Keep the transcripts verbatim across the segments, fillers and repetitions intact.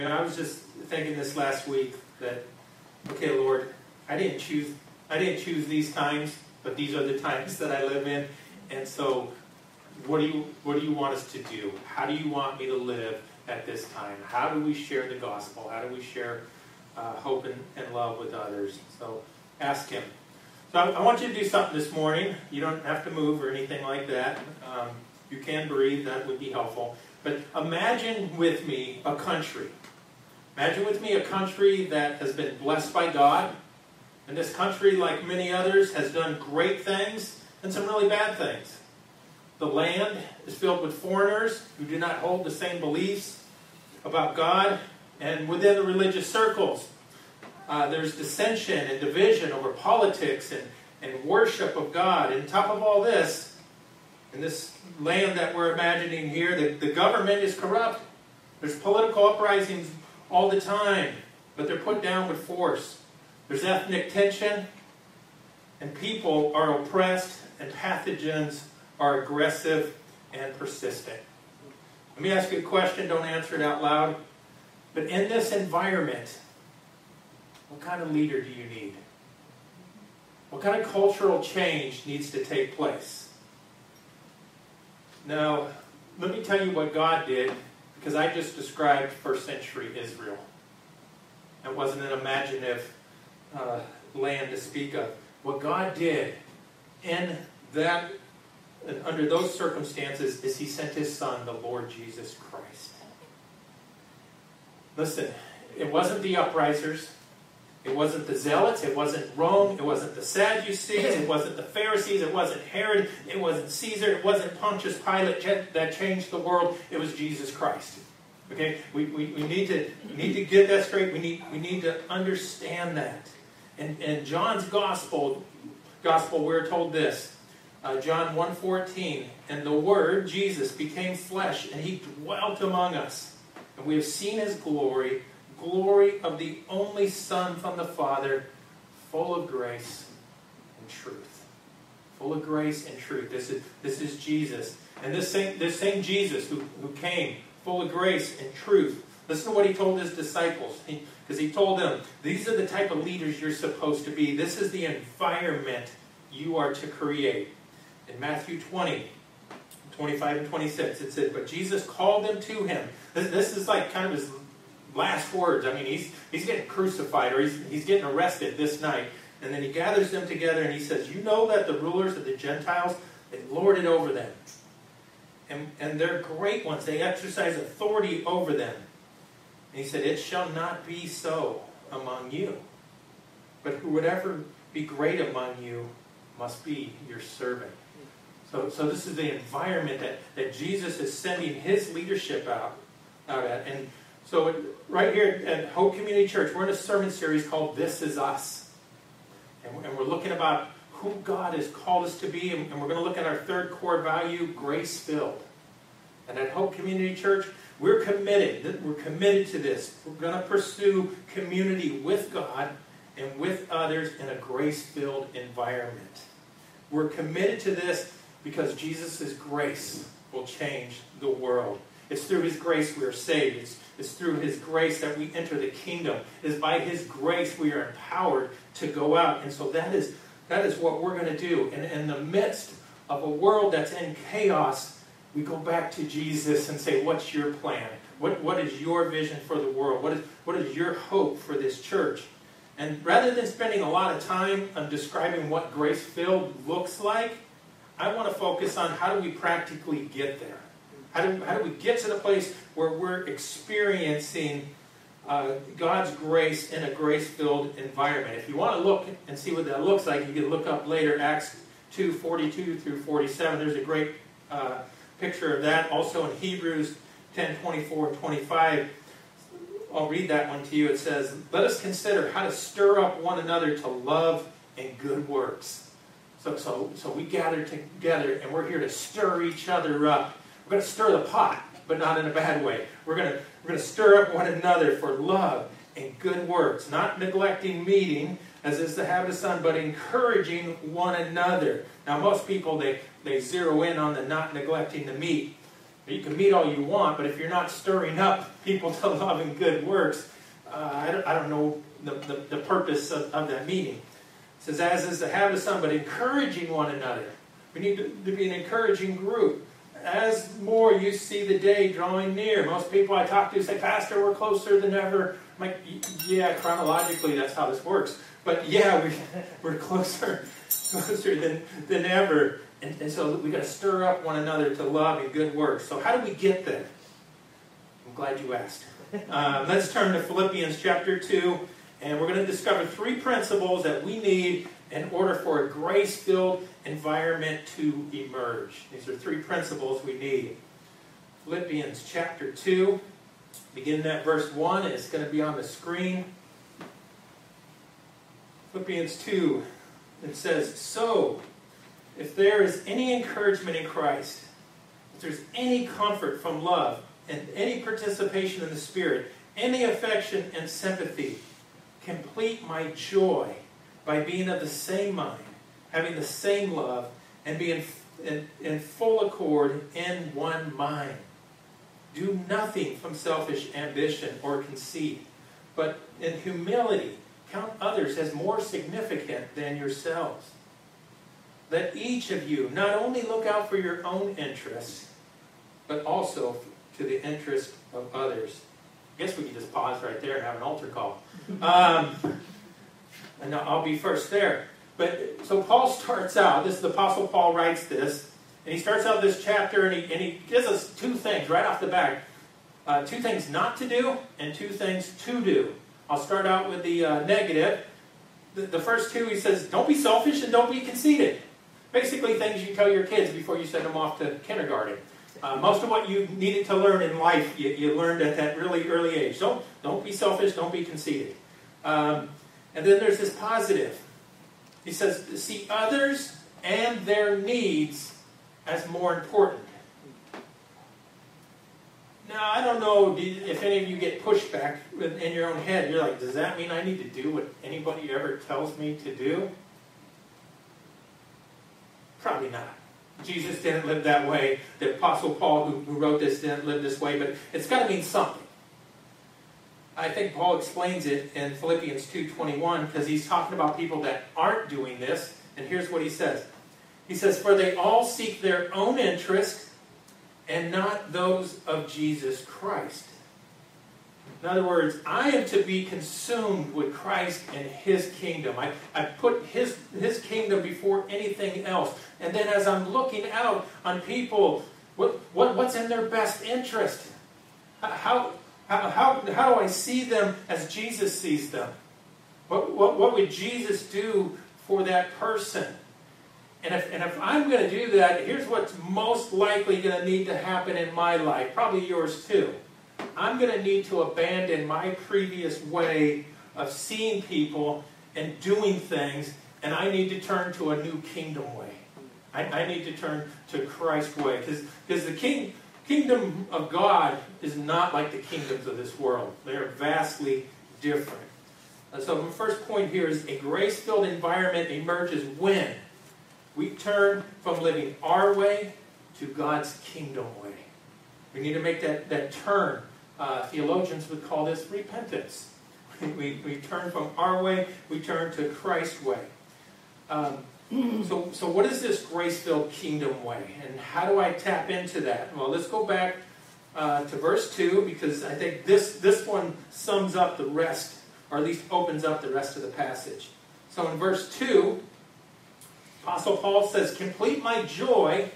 And I was just thinking this last week that, okay, Lord, I didn't choose I didn't choose these times, but these are the times that I live in. And so what do you what do you want us to do? How do you want me to live at this time? How do we share the gospel? How do we share uh, hope and, and love with others? So ask him. So I, I want you to do something this morning. You don't have to move or anything like that. Um, you can breathe. That would be helpful. But imagine with me a country. Imagine with me a country that has been blessed by God. And this country, like many others, has done great things and some really bad things. The land is filled with foreigners who do not hold the same beliefs about God. And within the religious circles, uh, there's dissension and division over politics and, and worship of God. And on top of all this, in this land that we're imagining here, the, the government is corrupt. There's political uprisings all the time, but they're put down with force. There's ethnic tension, and people are oppressed, and pathogens are aggressive and persistent. Let me ask you a question, don't answer it out loud. But in this environment, what kind of leader do you need? What kind of cultural change needs to take place? Now, let me tell you what God did, because I just described first century Israel. It wasn't an imaginative uh, land to speak of. What God did in that, and under those circumstances, is He sent His Son, the Lord Jesus Christ. Listen, it wasn't the uprisers. It wasn't the Zealots. It wasn't Rome. It wasn't the Sadducees. It wasn't the Pharisees. It wasn't Herod. It wasn't Caesar. It wasn't Pontius Pilate that changed the world. It was Jesus Christ. Okay, we, we, we need to we need to get that straight. We need we need to understand that. And in John's gospel, gospel we're told this. Uh, John one fourteen, and the Word, Jesus, became flesh, and He dwelt among us. And we have seen His glory, glory of the only Son from the Father, full of grace and truth. Full of grace and truth. This is this is Jesus. And this same, this same Jesus who, who came full of grace and truth. Listen to what He told His disciples. Because he, he told them, these are the type of leaders you're supposed to be. This is the environment you are to create. In Matthew twenty, twenty-five and twenty-six, it said, but Jesus called them to Him. This, this is like kind of His last words. I mean, he's he's getting crucified, or he's, he's getting arrested this night. And then He gathers them together and He says, you know that the rulers of the Gentiles, they lord it over them. And, and they're great ones. They exercise authority over them. And He said, it shall not be so among you. But who would ever be great among you must be your servant. So, so this is the environment that, that Jesus is sending His leadership out, out at. And so it, right here at Hope Community Church, we're in a sermon series called This Is Us. And, and we're looking about who God has called us to be. And, and we're going to look at our third core value, grace-filled. And at Hope Community Church, we're committed. We're committed to this. We're going to pursue community with God and with others in a grace-filled environment. We're committed to this because Jesus' grace will change the world. It's through His grace we are saved. It's, it's through His grace that we enter the kingdom. It is by His grace we are empowered to go out. And so that is, that is what we're going to do. And in the midst of a world that's in chaos, we go back to Jesus and say, what's your plan? What, what is your vision for the world? What is, what is your hope for this church? And rather than spending a lot of time on describing what grace-filled looks like, I want to focus on how do we practically get there. How do, how do we get to the place where we're experiencing uh, God's grace in a grace-filled environment? If you want to look and see what that looks like, you can look up later Acts two, forty-two through forty-seven. There's a great uh, picture of that. Also in Hebrews ten, twenty-four and twenty-five. I'll read that one to you. It says, let us consider how to stir up one another to love and good works. So, so, so we gather together and we're here to stir each other up. We're going to stir the pot, but not in a bad way. We're going to, we're going to stir up one another for love and good works. Not neglecting meeting, as is the habit of some, but encouraging one another. Now most people, they, they zero in on the not neglecting to meet. You can meet all you want, but if you're not stirring up people to love and good works, uh, I, don't, I don't know the, the, the purpose of, of that meeting. It says, as is the habit of some, but encouraging one another. We need to, to be an encouraging group. As more you see the day drawing near. Most people I talk to say, Pastor, we're closer than ever. I'm like, yeah, chronologically, that's how this works. But yeah, we, we're closer, closer than, than ever. And, and so we've got to stir up one another to love and good works. So how do we get there? I'm glad you asked. Uh, let's turn to Philippians chapter two. And we're going to discover three principles that we need in order for a grace-filled environment to emerge. These are three principles we need. Philippians chapter two, beginning at verse one, and it's going to be on the screen. Philippians two, it says, so, if there is any encouragement in Christ, if there's any comfort from love, and any participation in the Spirit, any affection and sympathy, complete my joy by being of the same mind, having the same love, and being in, in full accord in one mind. Do nothing from selfish ambition or conceit, but in humility count others as more significant than yourselves. Let each of you not only look out for your own interests, but also to the interest of others. I guess we can just pause right there and have an altar call. Um, and I'll be first there. But so Paul starts out, this is the Apostle Paul writes this, and he starts out this chapter and he, and he gives us two things right off the bat. Uh, two things not to do and two things to do. I'll start out with the uh, negative. The, the first two, he says, don't be selfish and don't be conceited. Basically things you tell your kids before you send them off to kindergarten. Uh, most of what you needed to learn in life, you, you learned at that really early age. Don't, don't be selfish, don't be conceited. Um, and then there's this positive. He says, see others and their needs as more important. Now, I don't know if any of you get pushback in your own head. You're like, does that mean I need to do what anybody ever tells me to do? Probably not. Jesus didn't live that way. The Apostle Paul, who, who wrote this, didn't live this way. But it's got to mean something. I think Paul explains it in Philippians two twenty-one because he's talking about people that aren't doing this. And here's what he says. He says, for they all seek their own interest and not those of Jesus Christ. In other words, I am to be consumed with Christ and His kingdom. I, I put his, his kingdom before anything else. And then as I'm looking out on people, what, what, what's in their best interest? How, how, how, how do I see them as Jesus sees them? What, what, what would Jesus do for that person? And if, and if I'm going to do that, here's what's most likely going to need to happen in my life, probably yours too. I'm going to need to abandon my previous way of seeing people and doing things, and I need to turn to a new kingdom way. I, I need to turn to Christ's way, because the king, kingdom of God is not like the kingdoms of this world. They are vastly different. Uh, so my first point here is a grace-filled environment emerges when we turn from living our way to God's kingdom way. We need to make that, that turn. Uh, theologians would call this repentance. We, we turn from our way, we turn to Christ's way. Um, so, so what is this grace-filled kingdom way? And how do I tap into that? Well, let's go back uh, to verse two, because I think this, this one sums up the rest, or at least opens up the rest of the passage. So in verse two, Apostle Paul says, complete my joy.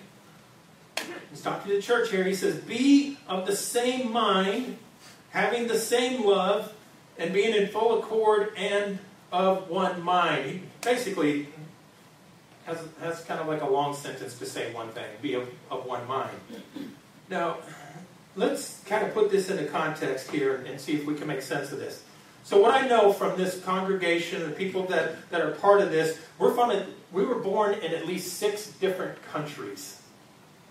He's talking to the church here. He says, be of the same mind, having the same love, and being in full accord and of one mind. He basically has, has kind of like a long sentence to say one thing, be of, of one mind. Now, let's kind of put this into context here and see if we can make sense of this. So what I know from this congregation, the people that, that are part of this, we're from a, we were born in at least six different countries.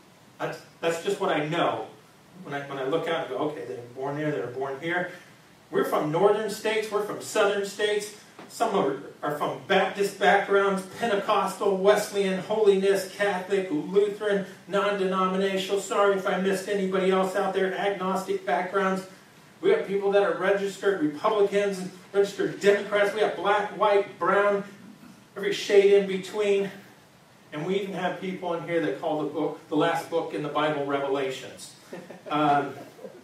That's, that's just what I know. When I, when I look out and go, okay, they were born there, they were born here. We're from northern states. We're from southern states. Some are, are from Baptist backgrounds, Pentecostal, Wesleyan, Holiness, Catholic, Lutheran, non-denominational. Sorry if I missed anybody else out there. Agnostic backgrounds. We have people that are registered Republicans, registered Democrats. We have black, white, brown, every shade in between. And we even have people in here that call the book, the last book in the Bible, Revelations. Um,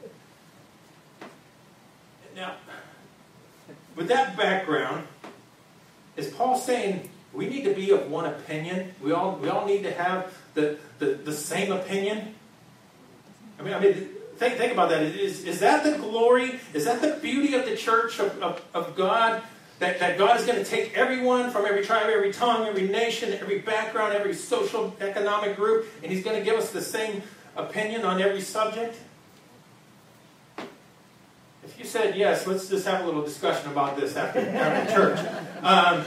now, with that background, is Paul saying we need to be of one opinion? We all we all need to have the, the, the same opinion? I mean, I mean, think think about that. Is is that the glory? Is that the beauty of the church of, of, of God? That, that God is going to take everyone from every tribe, every tongue, every nation, every background, every social, economic group, and He's going to give us the same opinion on every subject? If you said yes, let's just have a little discussion about this after, after church. Um,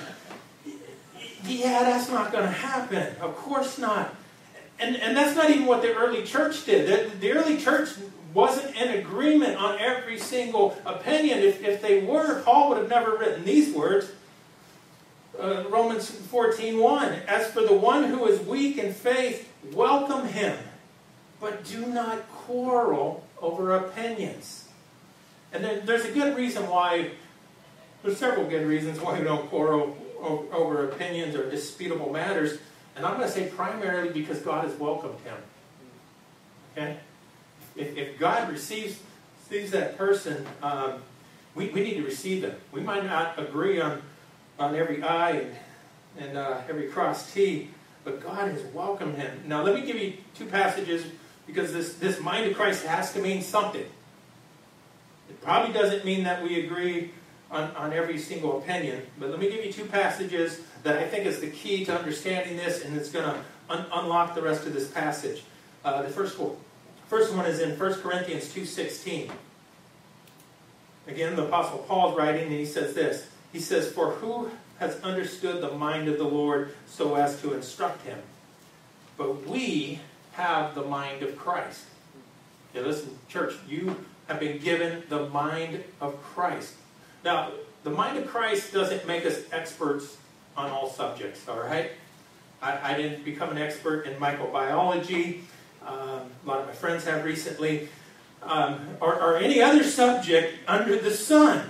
yeah, that's not going to happen. Of course not. And, and that's not even what the early church did. The, the early church wasn't in agreement on every single opinion. If, if they were, Paul would have never written these words. Uh, Romans fourteen one. As for the one who is weak in faith, welcome him, but do not quarrel over opinions. And there, there's a good reason why, there's several good reasons why we don't quarrel over, over opinions or disputable matters. And I'm going to say primarily because God has welcomed him. Okay? If, if God receives, receives that person, um, we, we need to receive them. We might not agree on, on every I and, and uh, every cross T, but God has welcomed him. Now let me give you two passages, because this, this mind of Christ has to mean something. It probably doesn't mean that we agree on, on every single opinion, but let me give you two passages that I think is the key to understanding this, and it's going to un- unlock the rest of this passage. Uh, the first one, first one is in First Corinthians two sixteen. Again, the Apostle Paul's writing, and he says this. He says, "For who has understood the mind of the Lord so as to instruct him? But we have the mind of Christ." Okay, listen, church, you have been given the mind of Christ. Now, the mind of Christ doesn't make us experts on all subjects, all right? I, I didn't become an expert in microbiology. Um, a lot of my friends have recently. Um, or, or any other subject under the sun.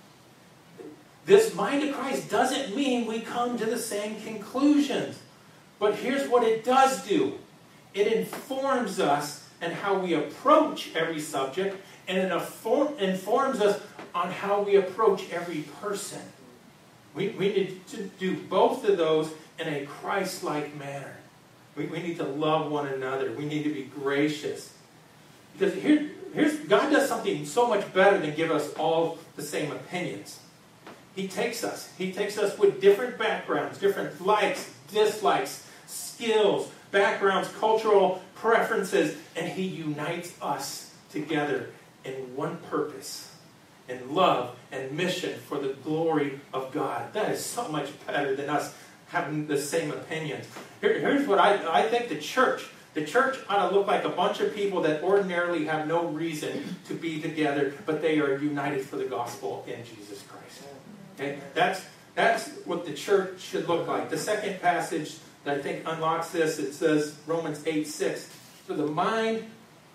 This mind of Christ doesn't mean we come to the same conclusions. But here's what it does do. It informs us in how we approach every subject, and it inform, informs us on how we approach every person. We, we need to do both of those in a Christ-like manner. We, we need to love one another. We need to be gracious. Because here, here's, God does something so much better than give us all the same opinions. He takes us. He takes us with different backgrounds, different likes, dislikes, skills, backgrounds, cultural preferences, and He unites us together in one purpose, in love and mission for the glory of God. That is so much better than us having the same opinions. Here, here's what I, I think the church, the church ought to look like a bunch of people that ordinarily have no reason to be together, but they are united for the gospel in Jesus Christ. Okay? That's, that's what the church should look like. The second passage that I think unlocks this, it says, Romans eight six, for the mind,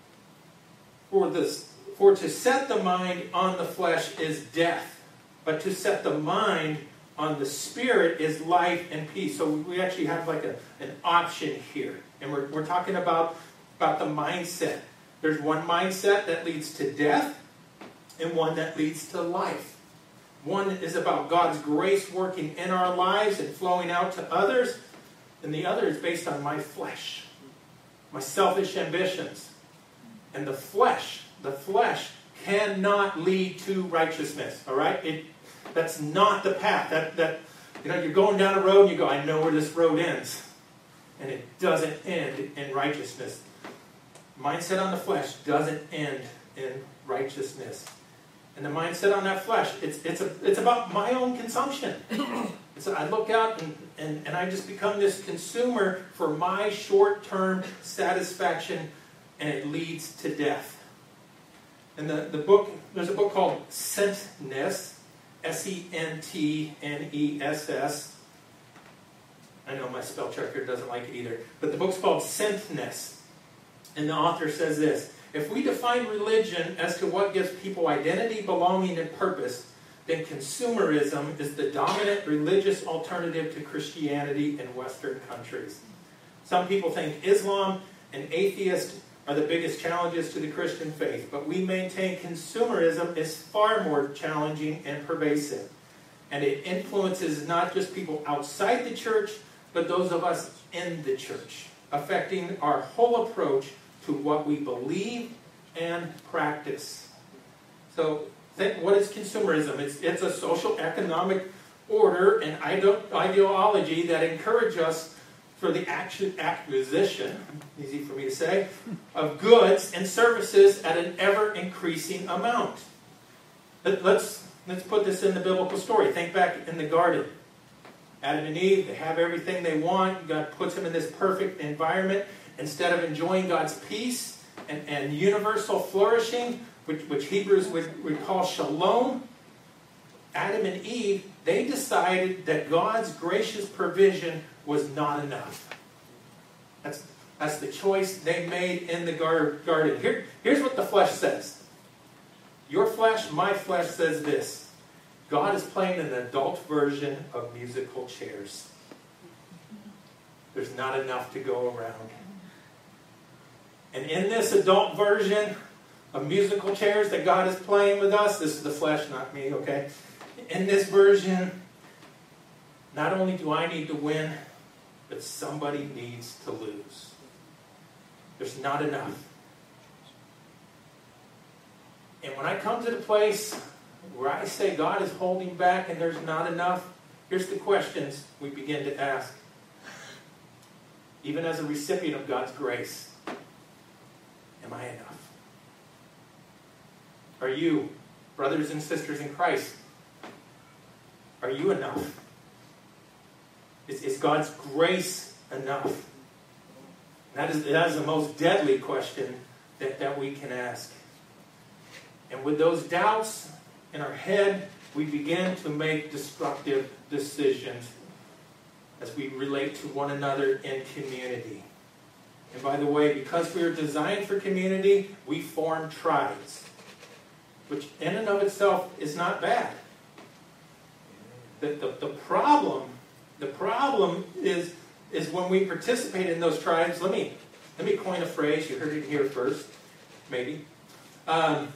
for this, for to set the mind on the flesh is death, but to set the mind on the Spirit is life and peace. So we actually have like a, an option here. And we're, we're talking about, about the mindset. There's one mindset that leads to death and one that leads to life. One is about God's grace working in our lives and flowing out to others. And the other is based on my flesh, my selfish ambitions. And the flesh, the flesh cannot lead to righteousness. All right? It, that's not the path. That, that, you know, you're going down a road and you go, I know where this road ends. And it doesn't end in righteousness. Mindset on the flesh doesn't end in righteousness. And the mindset on that flesh, it's it's a, it's about my own consumption. So I look out and, and, and I just become this consumer for my short-term satisfaction, and it leads to death. And the, the book, there's a book called Sentness, S E N T N E S S. I know my spell checker doesn't like it either. But the book's called Sentness. And the author says this: if we define religion as to what gives people identity, belonging, and purpose, then consumerism is the dominant religious alternative to Christianity in Western countries. Some people think Islam and atheists are the biggest challenges to the Christian faith, but we maintain consumerism is far more challenging and pervasive. And it influences not just people outside the church, but those of us in the church, affecting our whole approach to what we believe and practice. So, think, what is consumerism? It's, it's a social economic order and ideology that encourages us for the action, acquisition, easy for me to say, of goods and services at an ever-increasing amount. Let, let's, let's put this in the biblical story. Think back in the garden. Adam and Eve, they have everything they want. God puts them in this perfect environment. Instead of enjoying God's peace and, and universal flourishing, which, which Hebrews would, would call shalom, Adam and Eve, they decided that God's gracious provision was not enough. That's, that's the choice they made in the gar garden. Here, here's what the flesh says. Your flesh, my flesh says this: God is playing an adult version of musical chairs. There's not enough to go around. And in this adult version of musical chairs that God is playing with us, this is the flesh, not me, okay? In this version, not only do I need to win, but somebody needs to lose. There's not enough. And when I come to the place where I say God is holding back and there's not enough, here's the questions we begin to ask. Even as a recipient of God's grace, am I enough? Are you, brothers and sisters in Christ, are you enough? Is, is God's grace enough? That is, that is the most deadly question that, that we can ask. And with those doubts in our head, we begin to make destructive decisions as we relate to one another in community. And by the way, because we are designed for community, we form tribes, which in and of itself is not bad. The, the, the problem, the problem is, is when we participate in those tribes. Let me, let me coin a phrase. You heard it here first, maybe. Um,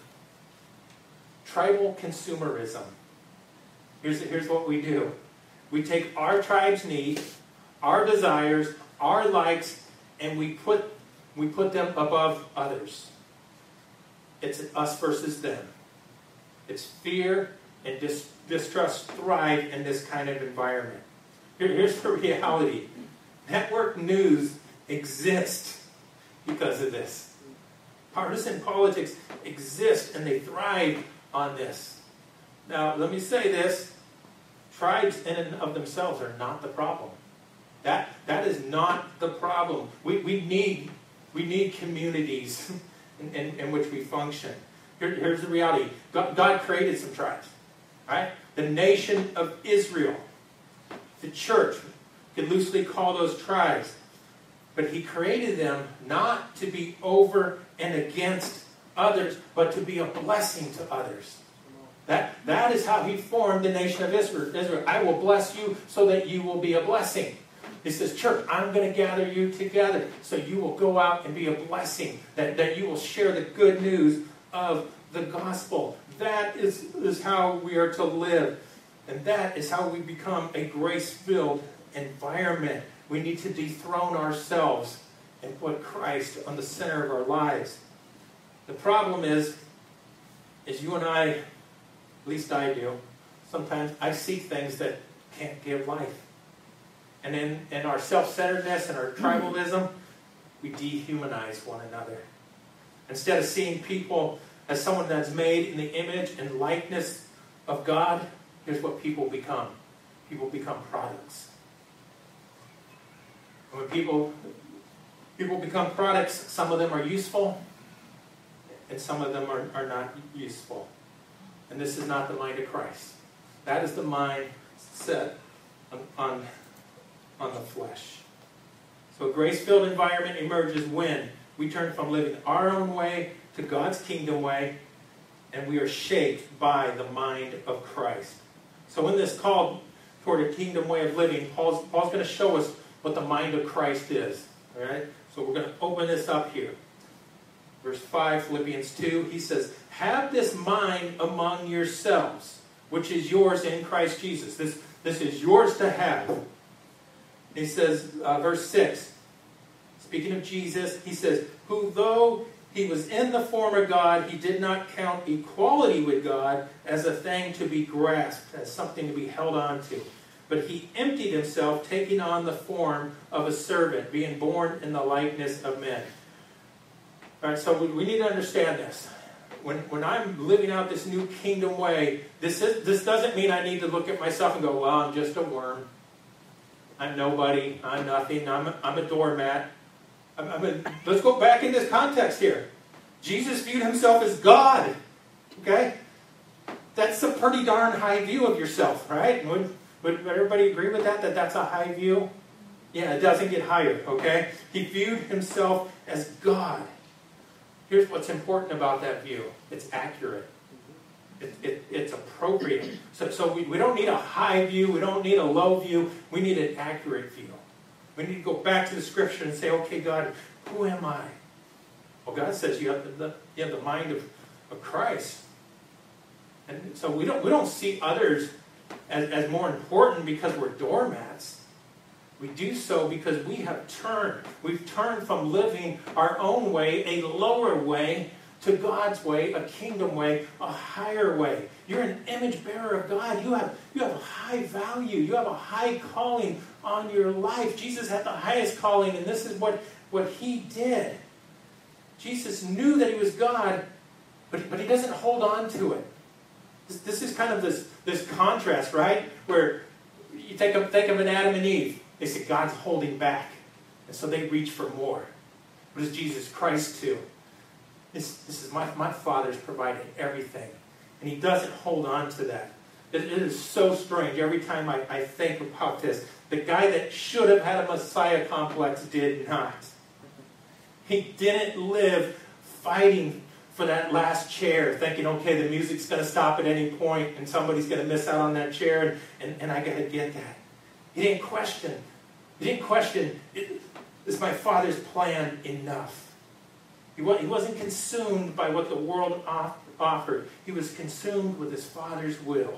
tribal consumerism. Here's, here's what we do. We take our tribe's needs, our desires, our likes, and we put, we put them above others. It's us versus them. It's fear and dis distrust thrive in this kind of environment. Here, here's the reality. Network news exists because of this. Partisan politics exist and they thrive on this. Now, let me say this. Tribes in and of themselves are not the problem. That, that is not the problem. We, we, need, we need communities in, in, in which we function. Here, here's the reality. God, God created some tribes. Right? The nation of Israel. The church. You could loosely call those tribes. But He created them not to be over and against others, but to be a blessing to others. That, that is how He formed the nation of Israel. I will bless you so that you will be a blessing. He says, church, I'm going to gather you together so you will go out and be a blessing. That, that you will share the good news of the gospel. That is, is how we are to live. And that is how we become a grace-filled environment. We need to dethrone ourselves and put Christ on the center of our lives. The problem is, is you and I, at least I do, sometimes I see things that can't give life. And in, in our self-centeredness and our tribalism, we dehumanize one another. Instead of seeing people as someone that's made in the image and likeness of God, here's what people become. People become products. And when people, people become products, some of them are useful, and some of them are, are not useful. And this is not the mind of Christ. That is the mind set on, on, on the flesh. So a grace-filled environment emerges when we turn from living our own way to God's kingdom way, and we are shaped by the mind of Christ. So in this call toward a kingdom way of living, Paul's, Paul's going to show us what the mind of Christ is. All right? So we're going to open this up here. Verse five, Philippians two, he says, have this mind among yourselves, which is yours in Christ Jesus. This, this is yours to have. He says, uh, verse six, speaking of Jesus, he says, who though he was in the form of God, he did not count equality with God as a thing to be grasped, as something to be held on to. But he emptied himself, taking on the form of a servant, being born in the likeness of men. All right, so we, we need to understand this. When, when I'm living out this new kingdom way, this, is, this doesn't mean I need to look at myself and go, well, I'm just a worm. I'm nobody. I'm nothing. I'm a, I'm a doormat. I'm, I'm a, let's go back in this context here. Jesus viewed himself as God. Okay? That's a pretty darn high view of yourself, right? Would, would everybody agree with that, that that's a high view? Yeah, it doesn't get higher, okay? He viewed himself as God. Here's what's important about that view. It's accurate. It, it, it's appropriate. So, so we, we don't need a high view. We don't need a low view. We need an accurate view. We need to go back to the Scripture and say, okay, God, who am I? Well, God says you have the, you have the mind of, of Christ. And so we don't, we don't see others as, as more important because we're doormats. We do so because we have turned. We've turned from living our own way, a lower way, to God's way, a kingdom way, a higher way. You're an image bearer of God. You have, you have a high value. You have a high calling on your life. Jesus had the highest calling, and this is what, what he did. Jesus knew that he was God, but, but he doesn't hold on to it. This, this is kind of this, this contrast, right? Where you take a, think of an Adam and Eve. They say God's holding back. And so they reach for more. What does Jesus Christ do? This, this is my, my Father's provided everything. And he doesn't hold on to that. It, it is so strange every time I, I think about this. The guy that should have had a Messiah complex did not. He didn't live fighting for that last chair, thinking, okay, the music's going to stop at any point and somebody's going to miss out on that chair and, and, and I got to get that. He didn't question. He didn't question, is my Father's plan enough? He wasn't consumed by what the world offered. He was consumed with his Father's will.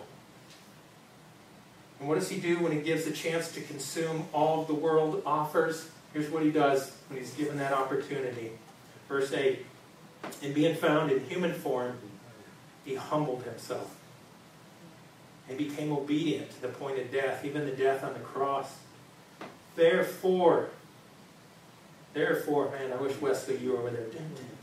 And what does he do when he gives a chance to consume all the world offers? Here's what he does when he's given that opportunity. Verse eight, and being found in human form, he humbled himself. And became obedient to the point of death, even the death on the cross. Therefore, therefore, man, I wish Wesley, you were over there.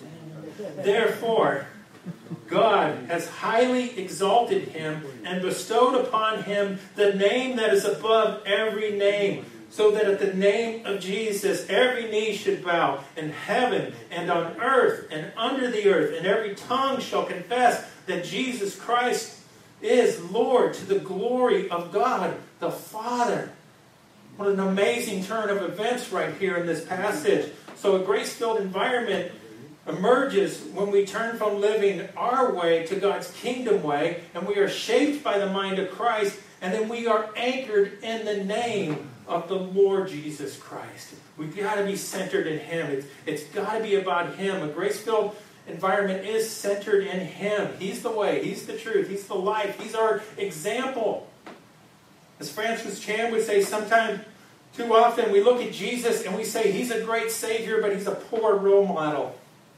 Therefore, God has highly exalted him and bestowed upon him the name that is above every name, so that at the name of Jesus every knee should bow in heaven and on earth and under the earth, and every tongue shall confess that Jesus Christ is Lord, to the glory of God the Father. What an amazing turn of events right here in this passage. So a grace-filled environment emerges when we turn from living our way to God's kingdom way, and we are shaped by the mind of Christ, and then we are anchored in the name of the Lord Jesus Christ. We've got to be centered in him. It's, it's got to be about him. A grace-filled environment is centered in him. He's the way. He's the truth. He's the life. He's our example. As Francis Chan would say, sometimes, too often, we look at Jesus and we say he's a great Savior, but he's a poor role model.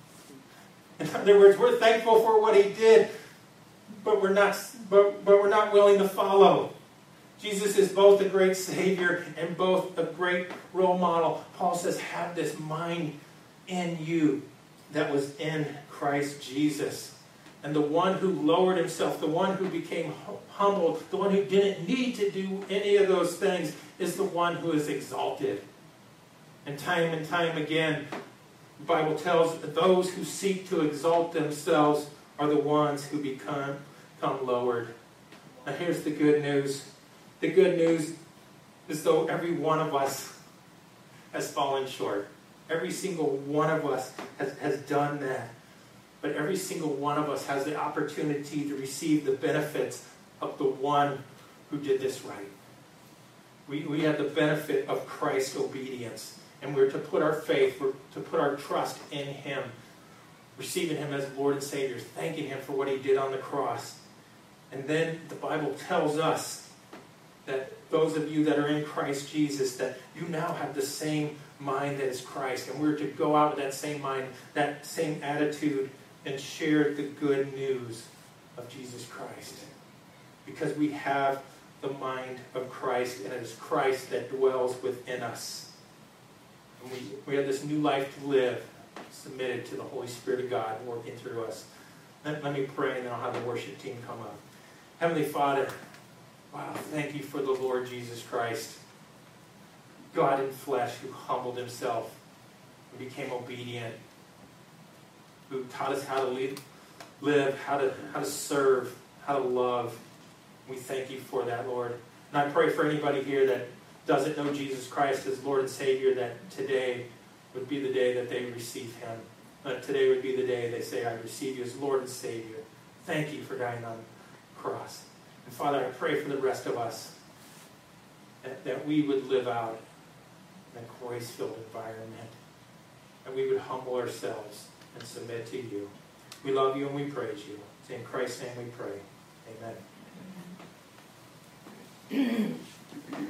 In other words, we're thankful for what he did, but we're not, but, but we're not willing to follow. Jesus is both a great Savior and both a great role model. Paul says, have this mind in you that was in Christ Jesus. And the one who lowered himself, the one who became humbled, the one who didn't need to do any of those things, is the one who is exalted. And time and time again, The Bible tells that those who seek to exalt themselves are the ones who become, become lowered. Now here's the good news. The good news is though every one of us has fallen short. Every single one of us has, has done that. But every single one of us has the opportunity to receive the benefits of the one who did this right. We, we have the benefit of Christ's obedience. And we're to put our faith, we're to put our trust in Him. Receiving Him as Lord and Savior. Thanking Him for what He did on the cross. And then the Bible tells us that those of you that are in Christ Jesus, that you now have the same mind that is Christ. And we're to go out with that same mind, that same attitude, and share the good news of Jesus Christ. Because we have the mind of Christ, and it is Christ that dwells within us. And we, we have this new life to live, submitted to the Holy Spirit of God working through us. Let, let me pray, and then I'll have the worship team come up. Heavenly Father, wow, thank you for the Lord Jesus Christ, God in flesh, who humbled Himself and became obedient, who taught us how to lead, live, how to, how to serve, how to love. We thank you for that, Lord. And I pray for anybody here that doesn't know Jesus Christ as Lord and Savior, that today would be the day that they receive Him. That today would be the day they say, I receive you as Lord and Savior. Thank you for dying on the cross. And Father, I pray for the rest of us, that, that we would live out in a grace-filled environment, and we would humble ourselves and submit to you. We love you and we praise you. It's in Christ's name we pray. Amen.